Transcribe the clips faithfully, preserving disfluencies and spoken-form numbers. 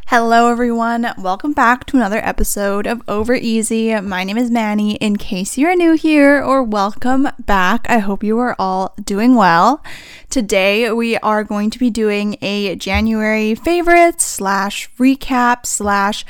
Hello everyone, welcome back to another episode of Over Easy. My name is Manny. In case you're new here, or welcome back, I hope you are all doing well. Today we are going to be doing a January favorites slash recap slash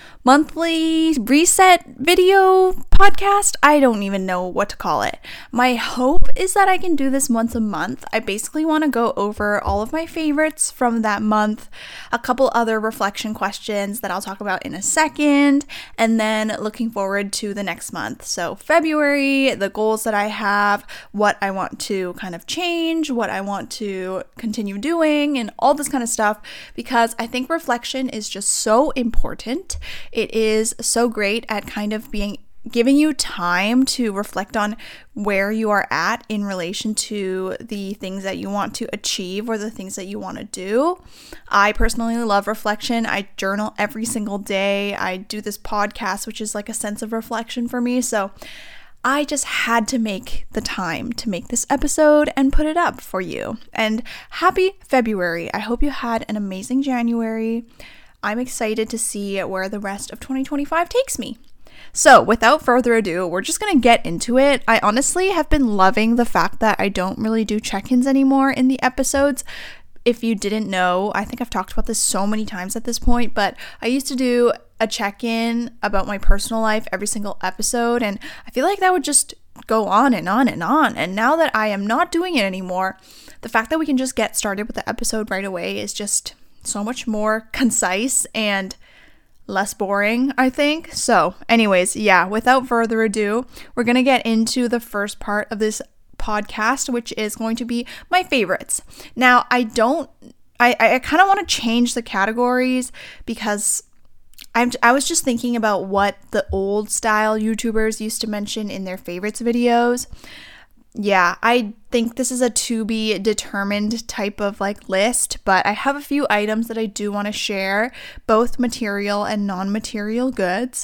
monthly reset video podcast. I don't even know what to call it. My hope is that I can do this once a month. I basically want to go over all of my favorites from that month, a couple other reflection questions that I'll talk about in a second, and then looking forward to the next month. So February, the goals that I have, what I want to kind of change, what I want to continue doing, and all this kind of stuff, because I think reflection is just so important. It is so great at kind of being giving you time to reflect on where you are at in relation to the things that you want to achieve or the things that you want to do. I personally love reflection. I journal every single day. I do this podcast, which is like a sense of reflection for me. So I just had to make the time to make this episode and put it up for you. And happy February. I hope you had an amazing January. I'm excited to see where the rest of twenty twenty-five takes me. So without further ado, we're just going to get into it. I honestly have been loving the fact that I don't really do check-ins anymore in the episodes. If you didn't know, I think I've talked about this so many times at this point, but I used to do a check-in about my personal life every single episode, and I feel like that would just go on and on and on. And now that I am not doing it anymore, the fact that we can just get started with the episode right away is just so much more concise and less boring, I think. So anyways, yeah, without further ado, we're going to get into the first part of this podcast, which is going to be my favorites. Now, I don't, I, I kind of want to change the categories because I'm, I was just thinking about what the old style YouTubers used to mention in their favorites videos. Yeah, I think this is a to be determined type of like list, but I have a few items that I do want to share, both material and non-material goods.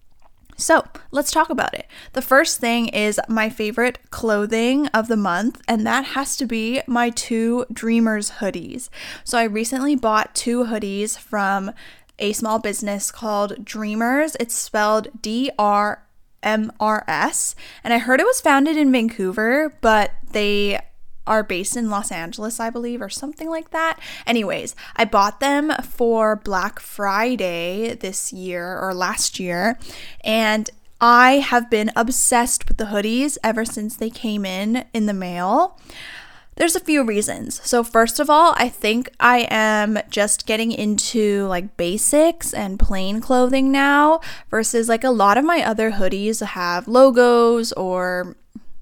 So let's talk about it. The first thing is my favorite clothing of the month, and that has to be my two Dreamers hoodies. So I recently bought two hoodies from a small business called Dreamers. It's spelled D R M R S, and I heard it was founded in Vancouver, but they are based in Los Angeles, I believe, or something like that. Anyways, I bought them for Black Friday this year or last year, and I have been obsessed with the hoodies ever since they came in in the mail. There's a few reasons. So first of all, I think I am just getting into like basics and plain clothing now versus like a lot of my other hoodies have logos or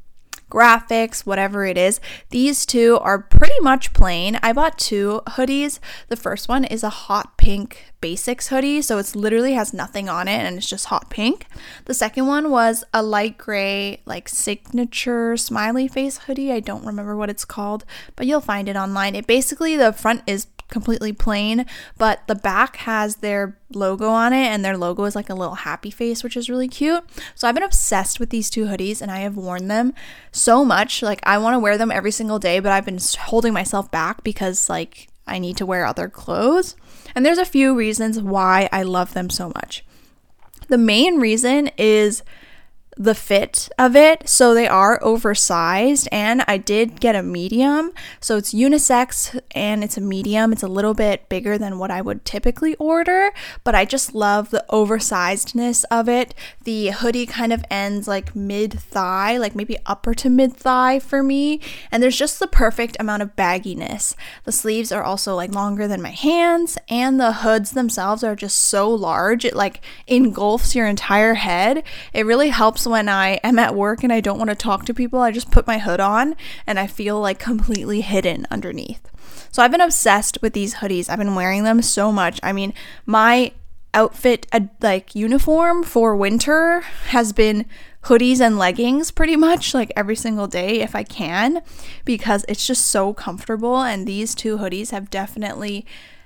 graphics, whatever it is. These two are pretty much plain. I bought two hoodies. The first one is a hot pink basics hoodie, so it's literally has nothing on it and it's just hot pink. The second one was a light gray like signature smiley face hoodie. I don't remember what it's called, but you'll find it online. It basically, the front is completely plain, but the back has their logo on it, and their logo is like a little happy face, which is really cute. So I've been obsessed with these two hoodies, and I have worn them so much. Like, I want to wear them every single day, but I've been holding myself back because like I need to wear other clothes. And there's a few reasons why I love them so much. The main reason is the fit of it. So they are oversized, and I did get a medium, so it's unisex and it's a medium. It's a little bit bigger than what I would typically order, but I just love the oversizedness of it. The hoodie kind of ends like mid-thigh, like maybe upper to mid-thigh for me, and there's just the perfect amount of bagginess. The sleeves are also like longer than my hands, and the hoods themselves are just so large, it like engulfs your entire head. It really helps when I am at work and I don't want to talk to people. I just put my hood on and I feel like completely hidden underneath. So I've been obsessed with these hoodies. I've been wearing them so much. I mean, my outfit, uh, like uniform for winter has been hoodies and leggings pretty much like every single day if I can, because it's just so comfortable. And these two hoodies have definitely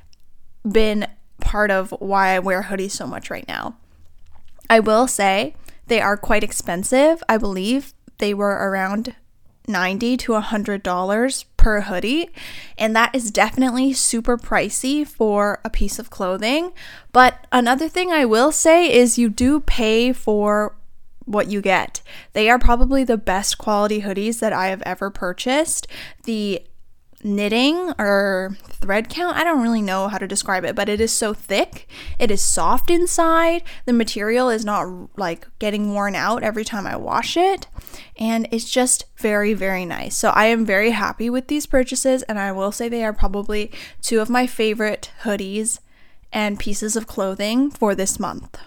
been part of why I wear hoodies so much right now. I will say they are quite expensive. I believe they were around ninety to one hundred dollars per hoodie, and that is definitely super pricey for a piece of clothing. But another thing I will say is you do pay for what you get. They are probably the best quality hoodies that I have ever purchased. The knitting or thread count, I don't really know how to describe it, but it is so thick. It is soft inside. The material is not like getting worn out every time I wash it, and it's just very, very nice. So I am very happy with these purchases, and I will say they are probably two of my favorite hoodies and pieces of clothing for this month.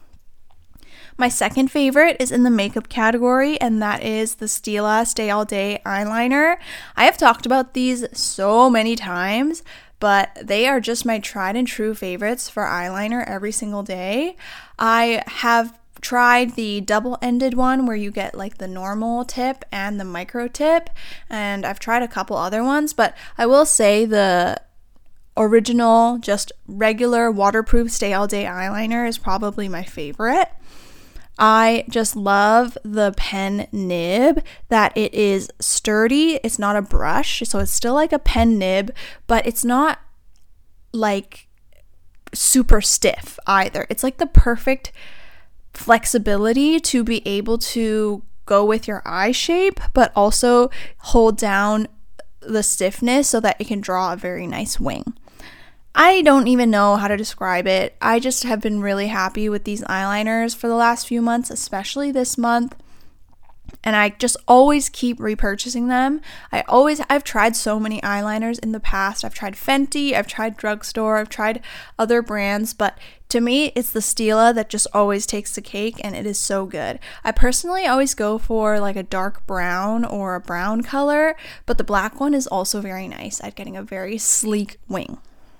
My second favorite is in the makeup category, and that is the Stila Stay All Day eyeliner. I have talked about these so many times, but they are just my tried and true favorites for eyeliner every single day. I have tried the double-ended one where you get like the normal tip and the micro tip, and I've tried a couple other ones, but I will say the original, just regular waterproof Stay All Day eyeliner is probably my favorite. I just love the pen nib, that it is sturdy. It's not a brush, so it's still like a pen nib, but it's not like super stiff either. It's like the perfect flexibility to be able to go with your eye shape, but also hold down the stiffness so that it can draw a very nice wing. I don't even know how to describe it. I just have been really happy with these eyeliners for the last few months, especially this month. And I just always keep repurchasing them. I always, I've tried so many eyeliners in the past. I've tried Fenty, I've tried Drugstore, I've tried other brands, but to me, it's the Stila that just always takes the cake, and it is so good. I personally always go for like a dark brown or a brown color, but the black one is also very nice at getting a very sleek wing.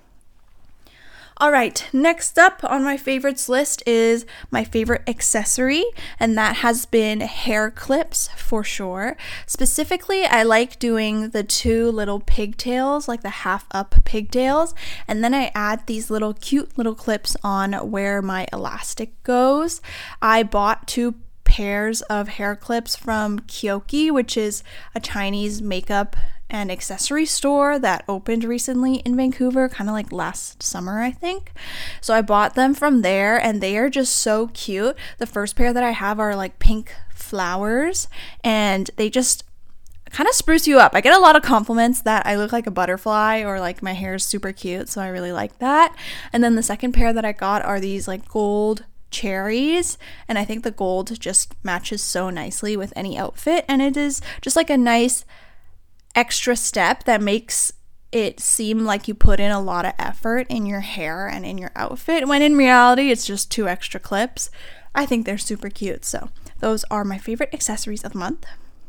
All right, next up on my favorites list is my favorite accessory, and that has been hair clips for sure. Specifically, I like doing the two little pigtails, like the half up pigtails, and then I add these little cute little clips on where my elastic goes. I bought two pairs of hair clips from Kyoki, which is a Chinese makeup and accessory store that opened recently in Vancouver, kind of like last summer, I think. So I bought them from there, and they are just so cute. The first pair that I have are like pink flowers, and they just kind of spruce you up. I get a lot of compliments that I look like a butterfly or like my hair is super cute, so I really like that. And then the second pair that I got are these like gold cherries, and I think the gold just matches so nicely with any outfit, and it is just like a nice extra step that makes it seem like you put in a lot of effort in your hair and in your outfit, when in reality it's just two extra clips. I think they're super cute, so those are my favorite accessories of the month.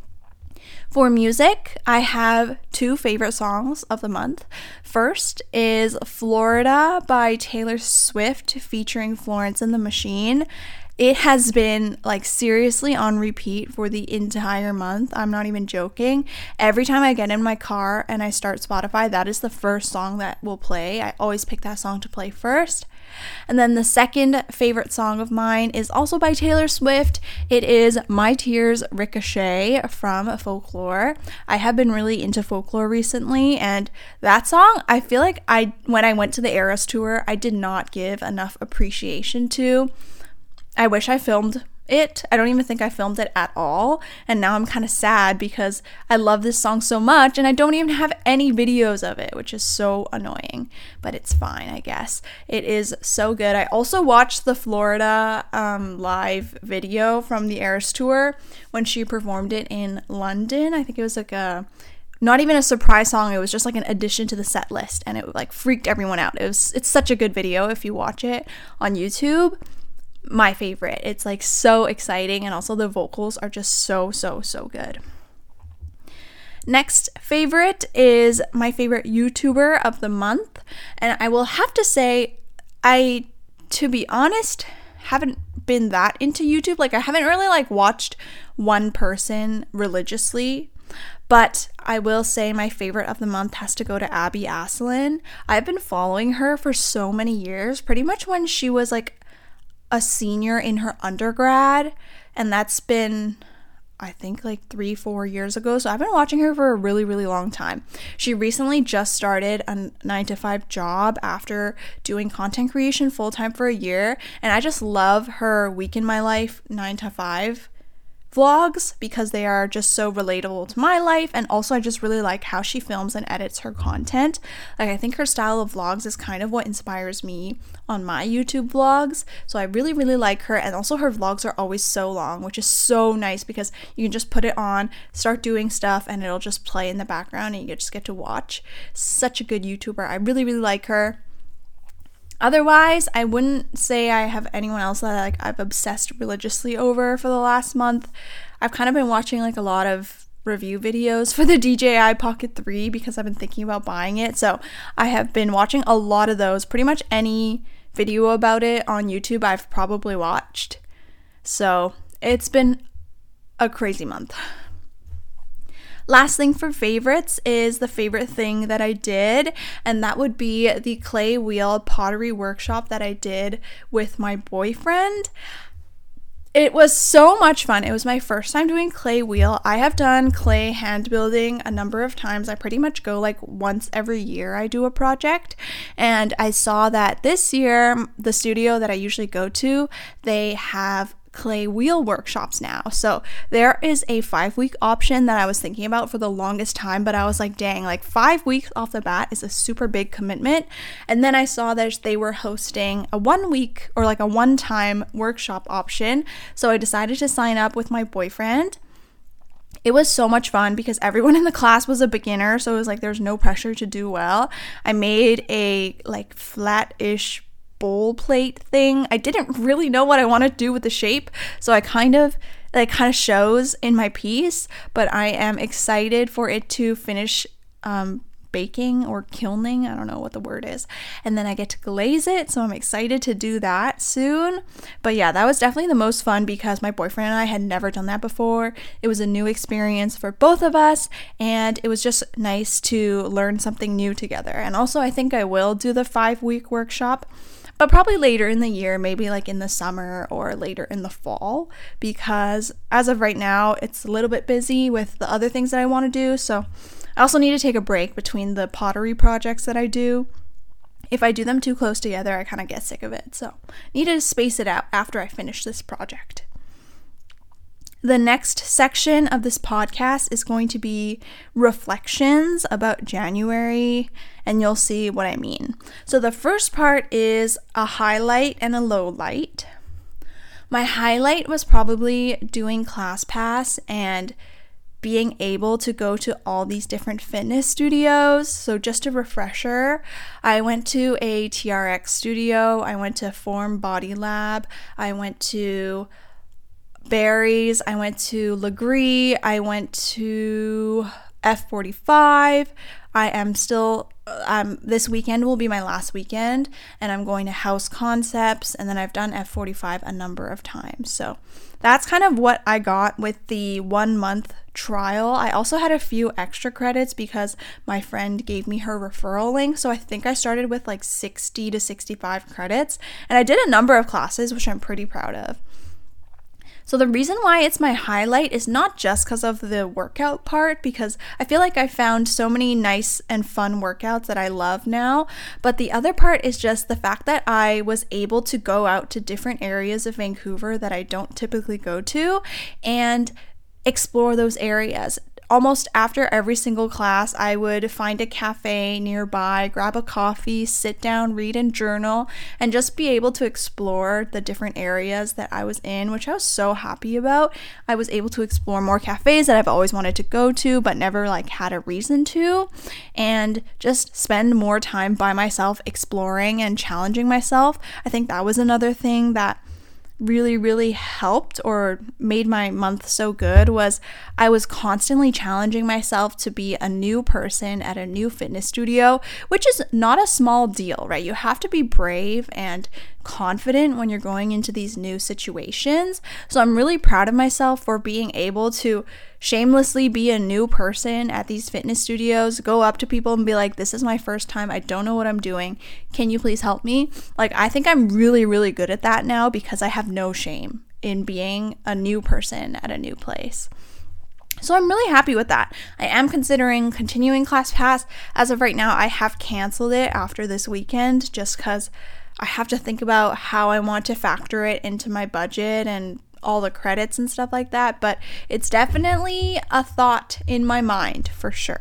For music, I have two favorite songs of the month. First is Florida by Taylor Swift featuring Florence and the Machine. It has been like seriously on repeat for the entire month. I'm not even joking. Every time I get in my car and I start Spotify, that is the first song that will play. I always pick that song to play first. And then the second favorite song of mine is also by Taylor Swift. It is My Tears Ricochet from Folklore. I have been really into Folklore recently, and that song, I feel like I when I went to the Eras tour, I did not give enough appreciation to. I wish I filmed it. I don't even think I filmed it at all, and now I'm kind of sad because I love this song so much and I don't even have any videos of it, which is so annoying, but it's fine, I guess. It is so good. I also watched the Florida um, live video from the Eras tour when she performed it in London. I think it was like a not even a surprise song, it was just like an addition to the set list, and it like freaked everyone out. It was it's such a good video if you watch it on YouTube. My favorite. It's like so exciting, and also the vocals are just so so so good. Next favorite is my favorite YouTuber of the month, and I will have to say, I to be honest haven't been that into YouTube. Like I haven't really like watched one person religiously, but I will say my favorite of the month has to go to Abby Aslin. I've been following her for so many years, pretty much when she was like a senior in her undergrad, and that's been I think like three, four years ago. So I've been watching her for a really, really long time. She recently just started a nine to five job after doing content creation full time for a year. And I just love her week in my life nine to five vlogs because they are just so relatable to my life. And also I just really like how she films and edits her content. Like I think her style of vlogs is kind of what inspires me on my YouTube vlogs. So I really really like her, and also her vlogs are always so long, which is so nice because you can just put it on, start doing stuff, and it'll just play in the background and you just get to watch. Such a good YouTuber. I really really like her. Otherwise, I wouldn't say I have anyone else that like I've obsessed religiously over for the last month. I've kind of been watching like a lot of review videos for the D J I Pocket three because I've been thinking about buying it. So I have been watching a lot of those. Pretty much any video about it on YouTube I've probably watched. So it's been a crazy month. Last thing for favorites is the favorite thing that I did, and that would be the clay wheel pottery workshop that I did with my boyfriend. It was so much fun. It was my first time doing clay wheel. I have done clay hand building a number of times. I pretty much go like once every year I do a project, and I saw that this year the studio that I usually go to, they have clay wheel workshops now. So there is a five week option that I was thinking about for the longest time, but I was like, dang, like five weeks off the bat is a super big commitment. And then I saw that they were hosting a one week or like a one time workshop option. So I decided to sign up with my boyfriend. It was so much fun because everyone in the class was a beginner, so it was like there's no pressure to do well. I made a like flat-ish bowl plate thing. I didn't really know what I wanted to do with the shape, so I kind of like kind of shows in my piece, but I am excited for it to finish um baking or kilning, I don't know what the word is, and then I get to glaze it, so I'm excited to do that soon. But yeah, that was definitely the most fun because my boyfriend and I had never done that before. It was a new experience for both of us, and it was just nice to learn something new together. And also I think I will do the five week workshop, but probably later in the year, maybe like in the summer or later in the fall, because as of right now, it's a little bit busy with the other things that I want to do. So I also need to take a break between the pottery projects that I do. If I do them too close together, I kind of get sick of it. So I need to space it out after I finish this project. The next section of this podcast is going to be reflections about January, and you'll see what I mean. So the first part is a highlight and a low light. My highlight was probably doing ClassPass and being able to go to all these different fitness studios. So just a refresher, I went to a T R X studio, I went to Form Body Lab, I went to Barry's, I went to Legree, I went to F forty-five. I am still, um, this weekend will be my last weekend, and I'm going to House Concepts, and then I've done F forty-five a number of times. So that's kind of what I got with the one month trial. I also had a few extra credits because my friend gave me her referral link. So I think I started with like sixty to sixty-five credits, and I did a number of classes, which I'm pretty proud of. So the reason why it's my highlight is not just because of the workout part, because I feel like I found so many nice and fun workouts that I love now, but the other part is just the fact that I was able to go out to different areas of Vancouver that I don't typically go to and explore those areas. Almost after every single class, I would find a cafe nearby, grab a coffee, sit down, read and journal, and just be able to explore the different areas that I was in, which I was so happy about. I was able to explore more cafes that I've always wanted to go to, but never like had a reason to, and just spend more time by myself exploring and challenging myself. I think that was another thing that really really helped or made my month so good, was I was constantly challenging myself to be a new person at a new fitness studio, which is not a small deal, right? You have to be brave and confident when you're going into these new situations. So I'm really proud of myself for being able to shamelessly be a new person at these fitness studios, go up to people and be like, this is my first time, I don't know what I'm doing, can you please help me? Like, I think I'm really really good at that now because I have no shame in being a new person at a new place. So I'm really happy with that. I am considering continuing ClassPass. As of right now, I have canceled it after this weekend just because I have to think about how I want to factor it into my budget and all the credits and stuff like that. But it's definitely a thought in my mind for sure.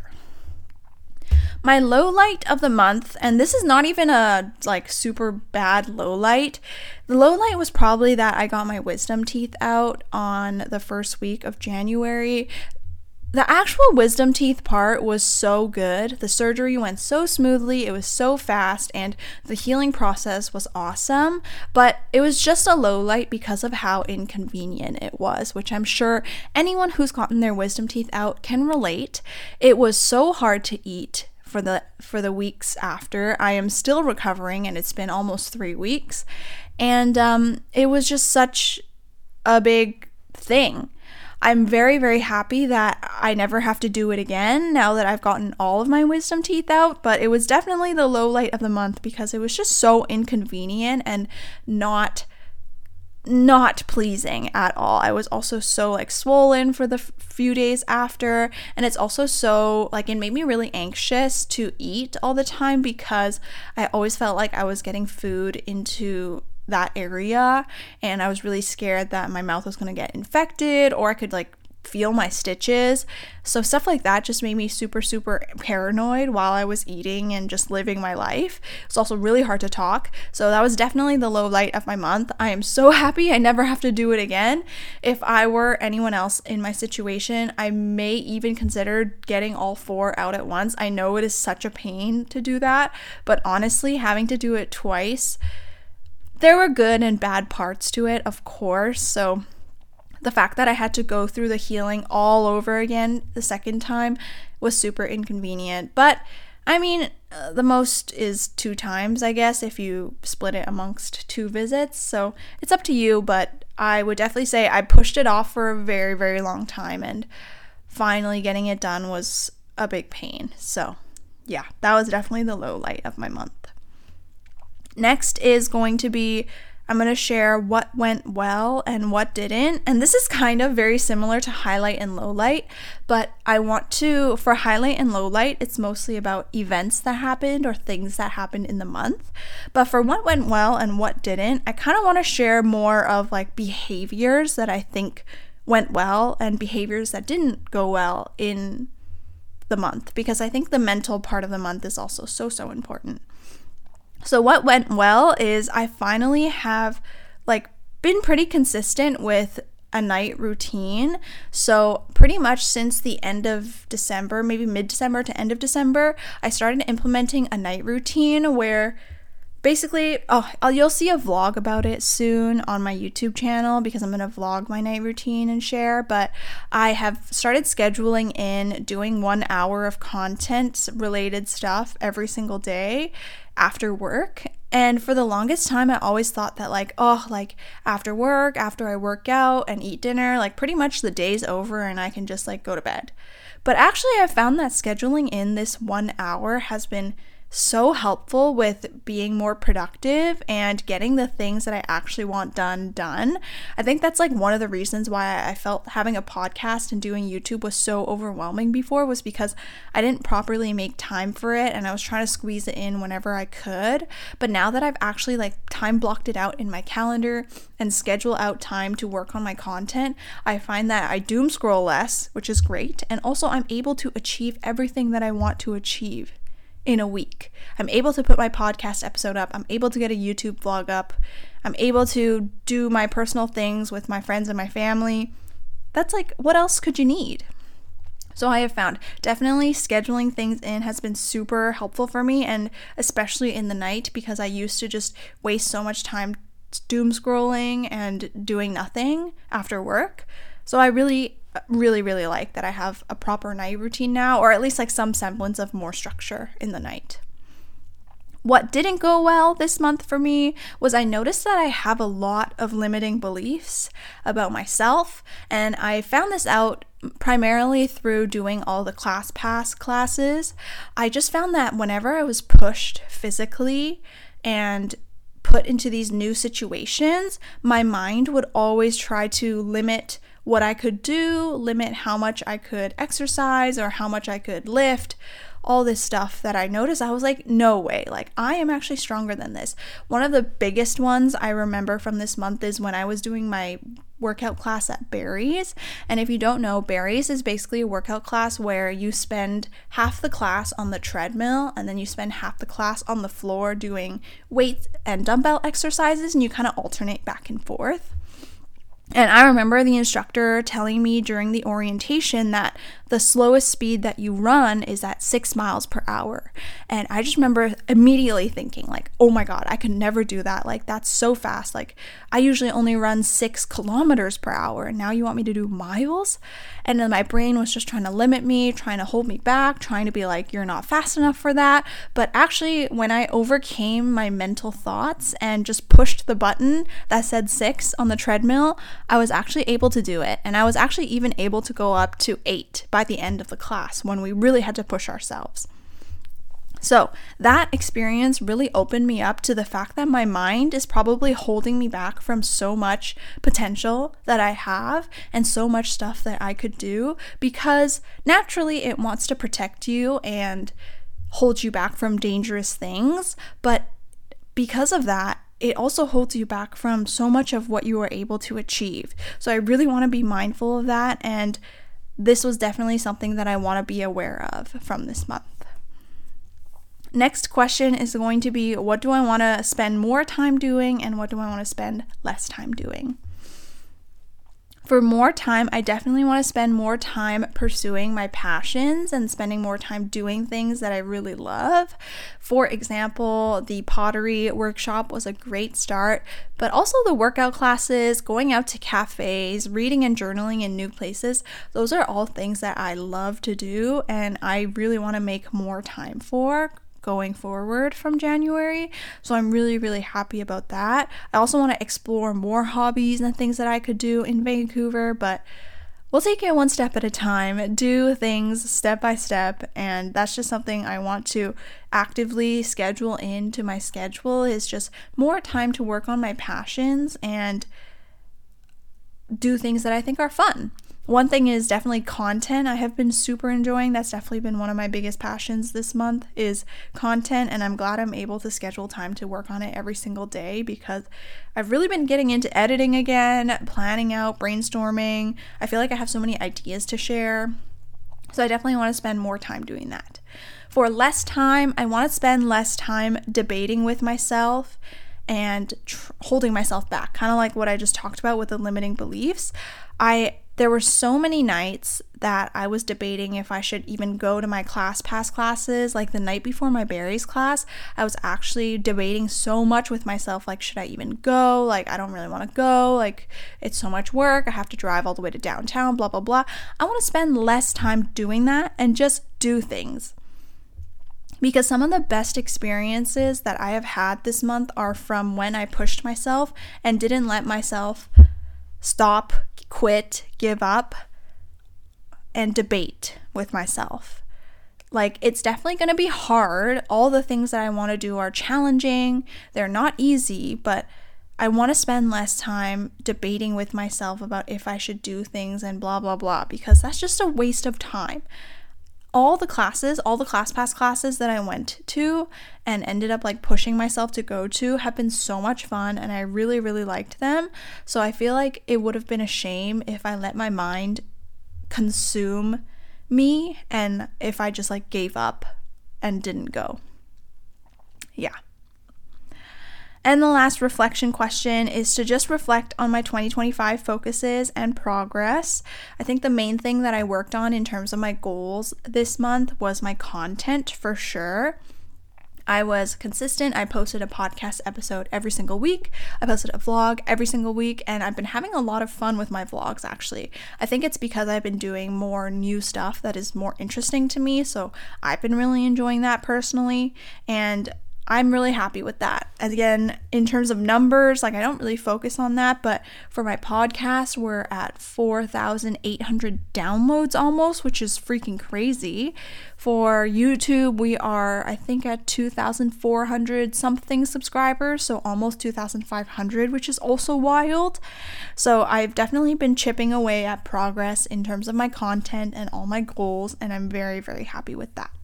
My low light of the month, and this is not even a like super bad low light. The low light was probably that I got my wisdom teeth out on the first week of January. The actual wisdom teeth part was so good. The surgery went so smoothly, it was so fast, and the healing process was awesome, but it was just a low light because of how inconvenient it was, which I'm sure anyone who's gotten their wisdom teeth out can relate. It was so hard to eat for the for the weeks after. I am still recovering, and it's been almost three weeks, and um, it was just such a big thing. I'm very, very happy that I never have to do it again now that I've gotten all of my wisdom teeth out, but it was definitely the low light of the month because it was just so inconvenient and not not pleasing at all. I was also so like swollen for the f- few days after, and it's also so like it made me really anxious to eat all the time because I always felt like I was getting food into that area, and I was really scared that my mouth was going to get infected or I could like feel my stitches. So stuff like that just made me super super paranoid while I was eating and just living my life. It's also really hard to talk, so that was definitely the low light of my month. I am so happy I never have to do it again. If I were anyone else in my situation, I may even consider getting all four out at once. I know it is such a pain to do that, but honestly, having to do it twice, there were good and bad parts to it, of course. So the fact that I had to go through the healing all over again the second time was super inconvenient. But I mean, uh, the most is two times, I guess, if you split it amongst two visits. So it's up to you, but I would definitely say I pushed it off for a very, very long time, and finally getting it done was a big pain. So yeah, that was definitely the low light of my month. Next is going to be, I'm going to share what went well and what didn't. And this is kind of very similar to highlight and low light, but I want to, for highlight and low light, it's mostly about events that happened or things that happened in the month. But for what went well and what didn't, I kind of want to share more of like behaviors that I think went well and behaviors that didn't go well in the month, because I think the mental part of the month is also so, so important. So what went well is I finally have like been pretty consistent with a night routine. So pretty much since the end of December, maybe mid-December to end of December, I started implementing a night routine where basically, oh, I'll, you'll see a vlog about it soon on my YouTube channel because I'm going to vlog my night routine and share, but I have started scheduling in doing one hour of content related stuff every single day after work. And for the longest time, I always thought that like, oh, like after work, after I work out and eat dinner, like pretty much the day's over and I can just like go to bed. But actually, I found that scheduling in this one hour has been so helpful with being more productive and getting the things that I actually want done done. I think that's like one of the reasons why I felt having a podcast and doing YouTube was so overwhelming before, was because I didn't properly make time for it and I was trying to squeeze it in whenever I could. But now that I've actually like time blocked it out in my calendar and schedule out time to work on my content, I find that I doom scroll less, which is great, and also I'm able to achieve everything that I want to achieve in a week. I'm able to put my podcast episode up. I'm able to get a YouTube vlog up. I'm able to do my personal things with my friends and my family. That's like, what else could you need? So I have found definitely scheduling things in has been super helpful for me, and especially in the night, because I used to just waste so much time doom scrolling and doing nothing after work. So I really really really like that I have a proper night routine now, or at least like some semblance of more structure in the night. What didn't go well this month for me was I noticed that I have a lot of limiting beliefs about myself, and I found this out primarily through doing all the ClassPass classes. I just found that whenever I was pushed physically and put into these new situations, my mind would always try to limit what I could do, limit how much I could exercise or how much I could lift, all this stuff that I noticed. I was like, no way, like I am actually stronger than this. One of the biggest ones I remember from this month is when I was doing my workout class at Barry's. And if you don't know, Barry's is basically a workout class where you spend half the class on the treadmill and then you spend half the class on the floor doing weights and dumbbell exercises, and you kind of alternate back and forth. And I remember the instructor telling me during the orientation that the slowest speed that you run is at six miles per hour. And I just remember immediately thinking like, oh my God, I could never do that. Like, that's so fast. Like, I usually only run six kilometers per hour. And now you want me to do miles? And then my brain was just trying to limit me, trying to hold me back, trying to be like, you're not fast enough for that. But actually, when I overcame my mental thoughts and just pushed the button that said six on the treadmill, I was actually able to do it. And I was actually even able to go up to eight by the end of the class when we really had to push ourselves. So that experience really opened me up to the fact that my mind is probably holding me back from so much potential that I have and so much stuff that I could do, because naturally it wants to protect you and hold you back from dangerous things. But because of that, it also holds you back from so much of what you are able to achieve. So I really want to be mindful of that, and this was definitely something that I want to be aware of from this month. Next question is going to be, what do I want to spend more time doing and what do I want to spend less time doing? For more time, I definitely want to spend more time pursuing my passions and spending more time doing things that I really love. For example, the pottery workshop was a great start, but also the workout classes, going out to cafes, reading and journaling in new places, those are all things that I love to do and I really want to make more time for going forward from January. So I'm really, really happy about that. I also want to explore more hobbies and things that I could do in Vancouver, but we'll take it one step at a time, do things step by step, and that's just something I want to actively schedule into my schedule, is just more time to work on my passions and do things that I think are fun. One thing is definitely content. I have been super enjoying. That's definitely been one of my biggest passions this month is content, and I'm glad I'm able to schedule time to work on it every single day, because I've really been getting into editing again, planning out, brainstorming. I feel like I have so many ideas to share. So I definitely want to spend more time doing that. For less time, I want to spend less time debating with myself and tr- holding myself back, kind of like what I just talked about with the limiting beliefs. I There were so many nights that I was debating if I should even go to my ClassPass classes. Like the night before my Barry's class, I was actually debating so much with myself, like, should I even go? Like, I don't really want to go. Like, it's so much work. I have to drive all the way to downtown, blah, blah, blah. I want to spend less time doing that and just do things. Because some of the best experiences that I have had this month are from when I pushed myself and didn't let myself stop, quit, give up, and debate with myself. Like, it's definitely going to be hard. All the things that I want to do are challenging. They're not easy, but I want to spend less time debating with myself about if I should do things and blah, blah, blah, because that's just a waste of time. All the classes, all the ClassPass classes that I went to and ended up like pushing myself to go to have been so much fun, and I really, really liked them. So I feel like it would have been a shame if I let my mind consume me and if I just like gave up and didn't go. Yeah. And the last reflection question is to just reflect on my twenty twenty-five focuses and progress. I think the main thing that I worked on in terms of my goals this month was my content, for sure. I was consistent. I posted a podcast episode every single week. I posted a vlog every single week, and I've been having a lot of fun with my vlogs, actually. I think it's because I've been doing more new stuff that is more interesting to me, so I've been really enjoying that personally. And I'm really happy with that. Again, in terms of numbers, like I don't really focus on that, but for my podcast, we're at four thousand eight hundred downloads almost, which is freaking crazy. For YouTube, we are, I think, at two thousand four hundred something subscribers, so almost two thousand five hundred, which is also wild. So I've definitely been chipping away at progress in terms of my content and all my goals, and I'm very, very happy with that.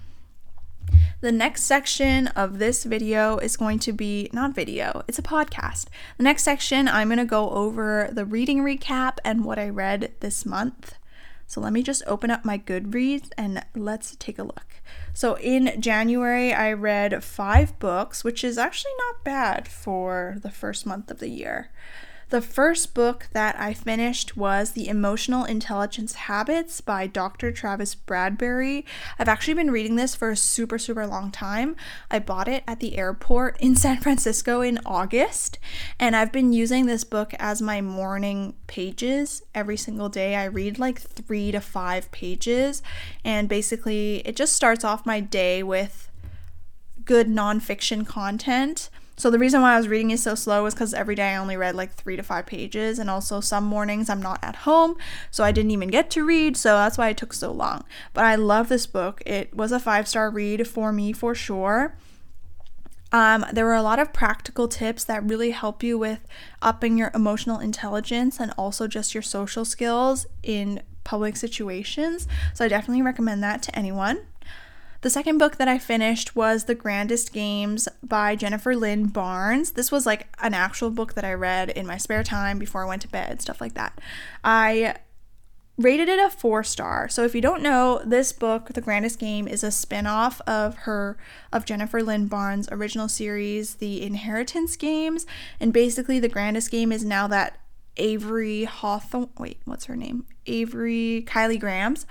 The next section of this video is going to be, not video, it's a podcast. The next section, I'm going to go over the reading recap and what I read this month. So let me just open up my Goodreads and let's take a look. So in January, I read five books, which is actually not bad for the first month of the year. The first book that I finished was The Emotional Intelligence Habits by Doctor Travis Bradberry. I've actually been reading this for a super, super long time. I bought it at the airport in San Francisco in August, and I've been using this book as my morning pages every single day. I read like three to five pages, and basically it just starts off my day with good nonfiction content. So the reason why I was reading it so slow was because every day I only read like three to five pages, and also some mornings I'm not at home, so I didn't even get to read, so that's why it took so long. But I love this book. It was a five-star read for me for sure. Um, there were a lot of practical tips that really help you with upping your emotional intelligence and also just your social skills in public situations, so I definitely recommend that to anyone. The second book that I finished was The Grandest Games by Jennifer Lynn Barnes. This was like an actual book that I read in my spare time before I went to bed, stuff like that. I rated it a four star. So if you don't know, this book, The Grandest Game, is a spin-off of her, of Jennifer Lynn Barnes' original series, The Inheritance Games. And basically The Grandest Game is now that Avery Hawthorne, wait, what's her name? Avery Kylie Grahams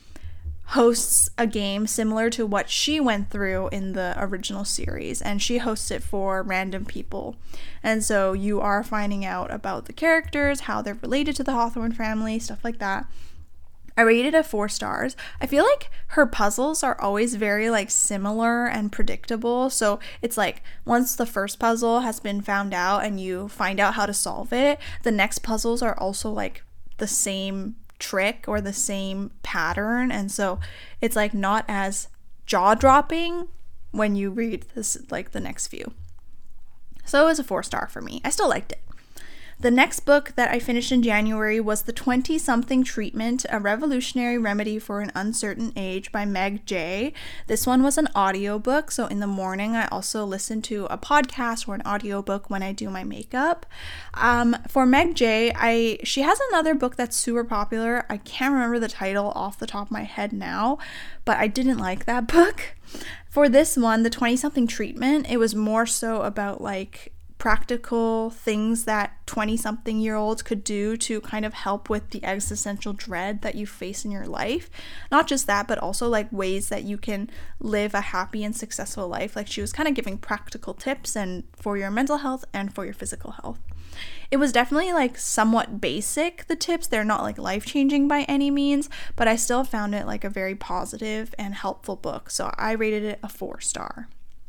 hosts a game similar to what she went through in the original series, and she hosts it for random people. And so you are finding out about the characters, how they're related to the Hawthorne family, stuff like that. I rated it four stars. I feel like her puzzles are always very like similar and predictable. So it's like once the first puzzle has been found out and you find out how to solve it, the next puzzles are also like the same trick or the same pattern, and so it's like not as jaw-dropping when you read this, like the next few. So it was a four star for me. I still liked it. The next book that I finished in January was The twenty-something Treatment, A Revolutionary Remedy for an Uncertain Age by Meg Jay. This one was an audiobook, so in the morning I also listen to a podcast or an audiobook when I do my makeup. Um, for Meg Jay, I she has another book that's super popular. I can't remember the title off the top of my head now, but I didn't like that book. For this one, The twenty-something Treatment, it was more so about like practical things that twenty-something year olds could do to kind of help with the existential dread that you face in your life. Not just that, but also like ways that you can live a happy and successful life. Like she was kind of giving practical tips and for your mental health and for your physical health. It was definitely like somewhat basic, the tips. They're not like life-changing by any means, but I still found it like a very positive and helpful book. So I rated it a four star.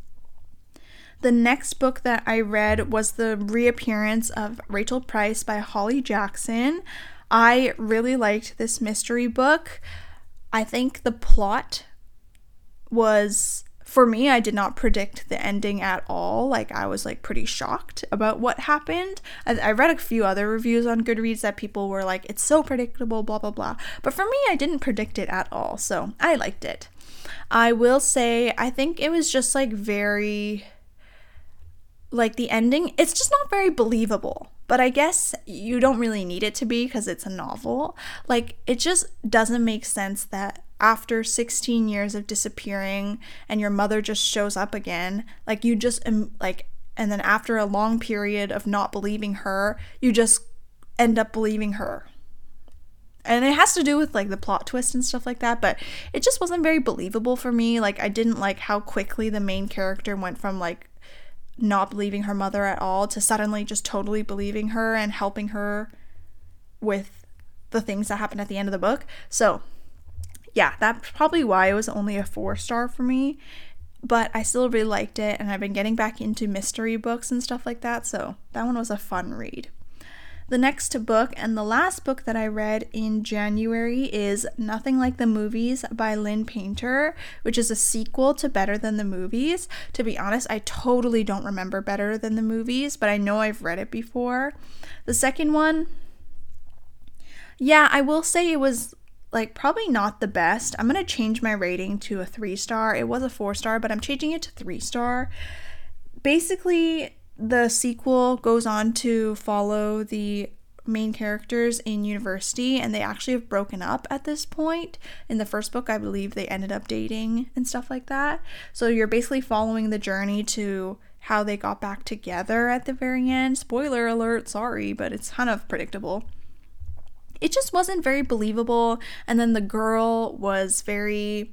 The next book that I read was The Reappearance of Rachel Price by Holly Jackson. I really liked this mystery book. I think the plot was, for me, I did not predict the ending at all. Like, I was like pretty shocked about what happened. I, I read a few other reviews on Goodreads that people were like, it's so predictable, blah, blah, blah. But for me, I didn't predict it at all. So I liked it. I will say, I think it was just like very... like the ending, it's just not very believable, but I guess you don't really need it to be because it's a novel. Like, it just doesn't make sense that after sixteen years of disappearing and your mother just shows up again, like you just um, like and then after a long period of not believing her, you just end up believing her. And it has to do with like the plot twist and stuff like that, but it just wasn't very believable for me. Like, I didn't like how quickly the main character went from like not believing her mother at all to suddenly just totally believing her and helping her with the things that happened at the end of the book. So yeah, that's probably why it was only a four star for me. but I still really liked it, and I've been getting back into mystery books and stuff like that, so that one was a fun read. The next book and the last book that I read in January is Nothing Like the Movies by Lynn Painter, which is a sequel to Better Than the Movies. To be honest, I totally don't remember Better Than the Movies, but I know I've read it before. The second one, yeah, I will say it was like probably not the best. I'm going to change my rating to a three star. It was a four star, but I'm changing it to three star. Basically, the sequel goes on to follow the main characters in university, and they actually have broken up at this point. In the first book, I believe they ended up dating and stuff like that. So you're basically following the journey to how they got back together at the very end. Spoiler alert, sorry, but it's kind of predictable. It just wasn't very believable, and then the girl was very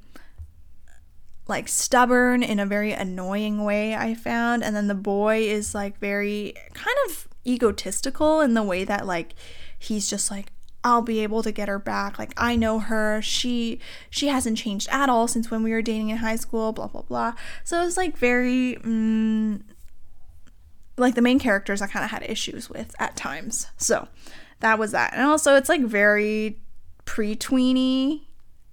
like stubborn in a very annoying way, I found, and then the boy is like very kind of egotistical in the way that like he's just like, I'll be able to get her back, like I know her, she she hasn't changed at all since when we were dating in high school, blah blah blah. So it was like very mm, like the main characters I kind of had issues with at times. So that was that. And also it's like very pre-tweeny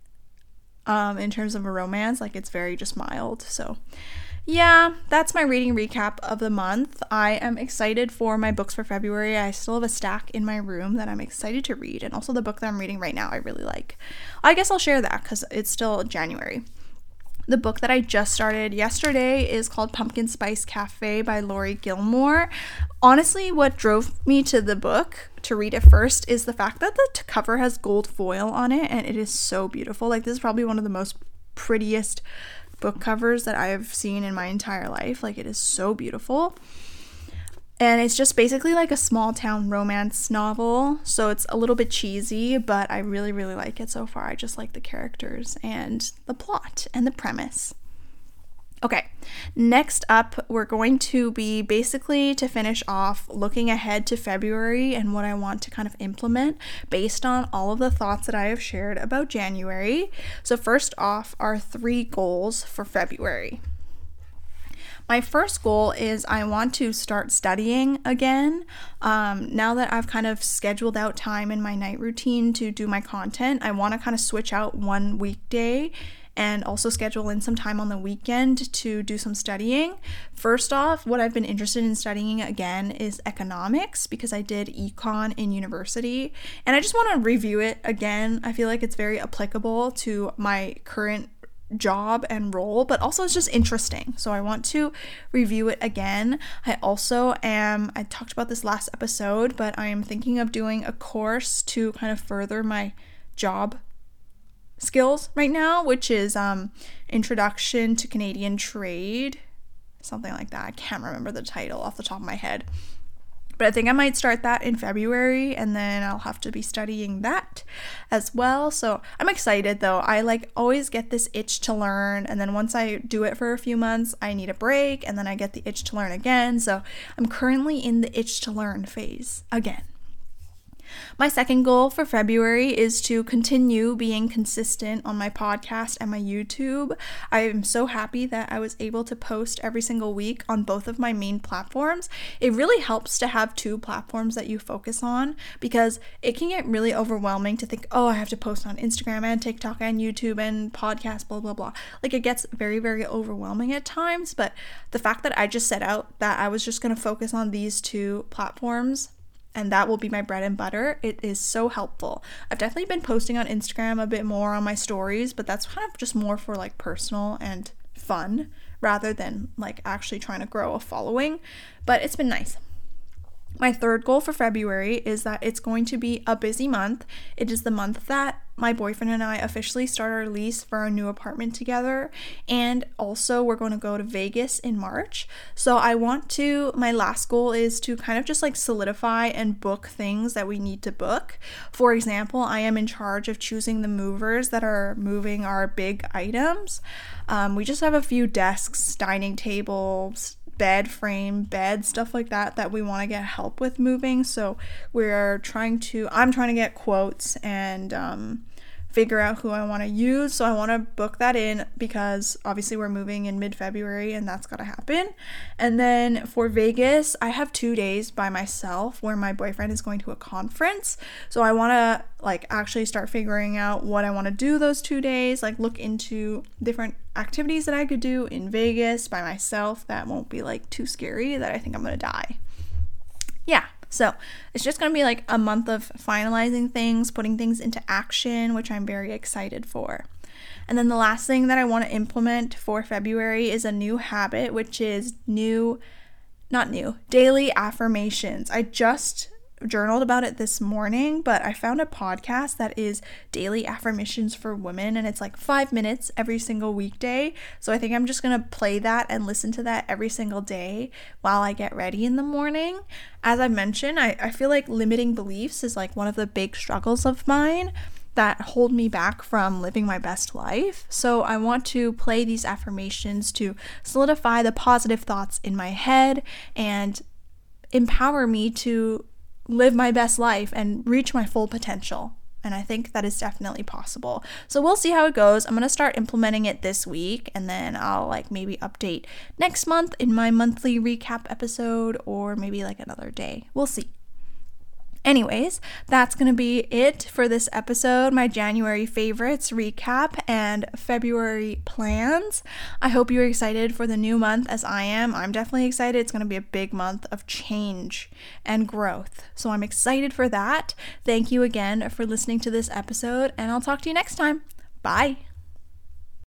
um, in terms of a romance. Like it's very just mild. So yeah, that's my reading recap of the month. I am excited for my books for February. I still have a stack in my room that I'm excited to read. And also the book that I'm reading right now I really like. I guess I'll share that because it's still January. The book that I just started yesterday is called Pumpkin Spice Cafe by Laurie Gilmore. Honestly, what drove me to the book to read it first is the fact that the t- cover has gold foil on it, and it is so beautiful. Like, this is probably one of the most prettiest book covers that I have seen in my entire life. Like, it is so beautiful. And it's just basically like a small town romance novel. So it's a little bit cheesy, but I really, really like it so far. I just like the characters and the plot and the premise. Okay, next up, we're going to be basically to finish off looking ahead to February and what I want to kind of implement based on all of the thoughts that I have shared about January. So first off, our three goals for February. My first goal is I want to start studying again. Um, now that I've kind of scheduled out time in my night routine to do my content, I want to kind of switch out one weekday and also schedule in some time on the weekend to do some studying. First off, what I've been interested in studying again is economics because I did econ in university, and I just want to review it again. I feel like it's very applicable to my current job and role, but also it's just interesting, so I want to review it again. I also am, I talked about this last episode, but I am thinking of doing a course to kind of further my job skills right now, which is um Introduction to Canadian Trade, something like that. I can't remember the title off the top of my head. But I think I might start that in February, and then I'll have to be studying that as well. So I'm excited though. I like always get this itch to learn, and then once I do it for a few months, I need a break, and then I get the itch to learn again. So I'm currently in the itch to learn phase again. My second goal for February is to continue being consistent on my podcast and my YouTube. I am so happy that I was able to post every single week on both of my main platforms. It really helps to have two platforms that you focus on because it can get really overwhelming to think, oh, I have to post on Instagram and TikTok and YouTube and podcast, blah, blah, blah. Like, it gets very, very overwhelming at times, but the fact that I just set out that I was just going to focus on these two platforms and that will be my bread and butter, it is so helpful. I've definitely been posting on Instagram a bit more on my stories, but that's kind of just more for like personal and fun rather than like actually trying to grow a following, but it's been nice. My third goal for February is that it's going to be a busy month. It is the month that my boyfriend and I officially start our lease for our new apartment together, and also we're going to go to Vegas in March. So I want to, my last goal is to kind of just like solidify and book things that we need to book. For example, I am in charge of choosing the movers that are moving our big items. Um, we just have a few desks, dining tables, bed frame, bed, stuff like that that we want to get help with moving. So we're trying to, I'm trying to get quotes and um, figure out who I want to use. So I want to book that in because obviously we're moving in mid-February and that's got to happen. And then for Vegas, I have two days by myself where my boyfriend is going to a conference. So I want to like actually start figuring out what I want to do those two days, like look into different activities that I could do in Vegas by myself that won't be like too scary that I think I'm going to die. Yeah. So it's just going to be like a month of finalizing things, putting things into action, which I'm very excited for. And then the last thing that I want to implement for February is a new habit, which is new, not new, daily affirmations. I just journaled about it this morning, but I found a podcast that is daily affirmations for women, and it's like five minutes every single weekday. So I think I'm just gonna play that and listen to that every single day while I get ready in the morning. As I mentioned, I, I feel like limiting beliefs is like one of the big struggles of mine that hold me back from living my best life. So I want to play these affirmations to solidify the positive thoughts in my head and empower me to live my best life and reach my full potential. And I think that is definitely possible. So we'll see how it goes. I'm going to start implementing it this week, and then I'll like maybe update next month in my monthly recap episode, or maybe like another day. We'll see. Anyways, that's going to be it for this episode, my January favorites recap and February plans. I hope you're excited for the new month as I am. I'm definitely excited. It's going to be a big month of change and growth. So I'm excited for that. Thank you again for listening to this episode, and I'll talk to you next time. Bye.